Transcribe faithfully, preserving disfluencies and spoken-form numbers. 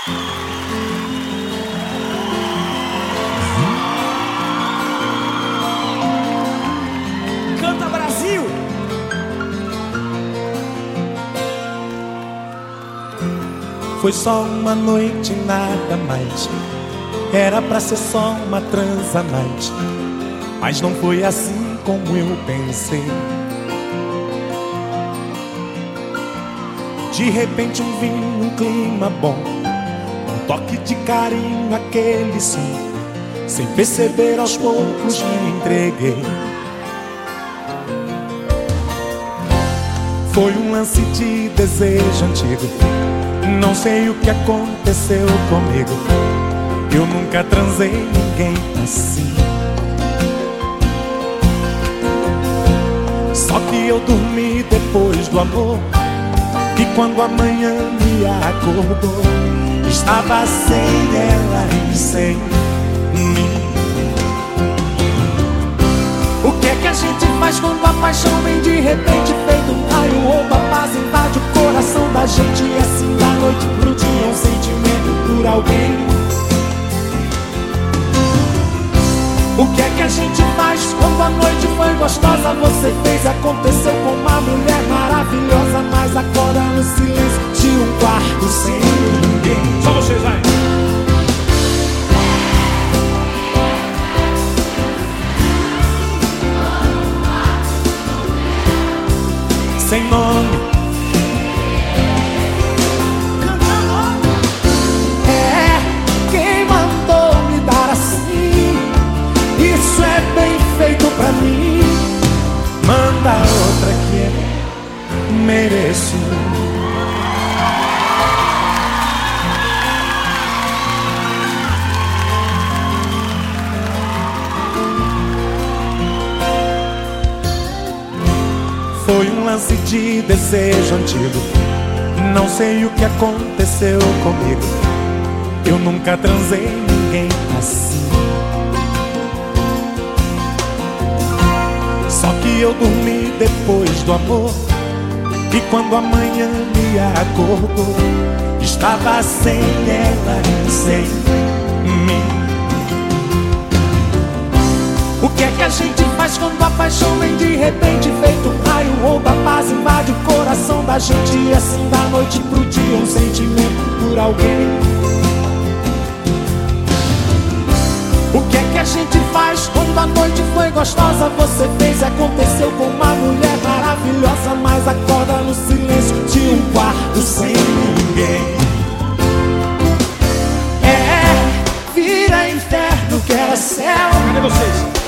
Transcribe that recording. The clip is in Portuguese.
Canta, Brasil! Foi só uma noite, nada mais. Era pra ser só uma transa a mais, mas não foi assim como eu pensei. De repente um vinho, um clima bom, um toque de carinho, aquele som. Sem perceber, aos poucos me entreguei. Foi um lance de desejo antigo. Não sei o que aconteceu comigo. Eu nunca transei ninguém assim. Só que eu dormi depois do amor, e quando a manhã me acordou, estava sem ela e sem mim. O que é que a gente faz quando a paixão vem de repente, feito um raio ou a paz invade o coração da gente? E assim da noite pro dia um sentimento por alguém. O que é que a gente faz quando a noite foi gostosa? Você fez, aconteceu com uma mulher maravilhosa, mas acorda no silêncio de um quarto sem ninguém. Só vocês, vai! Sem nome. É, quem mandou me dar assim? Isso é bem feito pra mim. Manda outra que eu mereço. Foi um lance de desejo antigo. Não sei o que aconteceu comigo. Eu nunca transei ninguém assim. Só que eu dormi depois do amor, e quando a manhã me acordou, estava sem ela e sem mim. O que é que a gente faz quando a paixão vem de repente, feito um raio, rouba a paz, invade o coração da gente? E assim da noite pro dia um sentimento por alguém. O que é que a gente faz quando a noite foi gostosa? Você fez, aconteceu com uma mulher maravilhosa, mas acorda no silêncio de um quarto sem ninguém. É, vira inferno que era céu. Cadê vocês?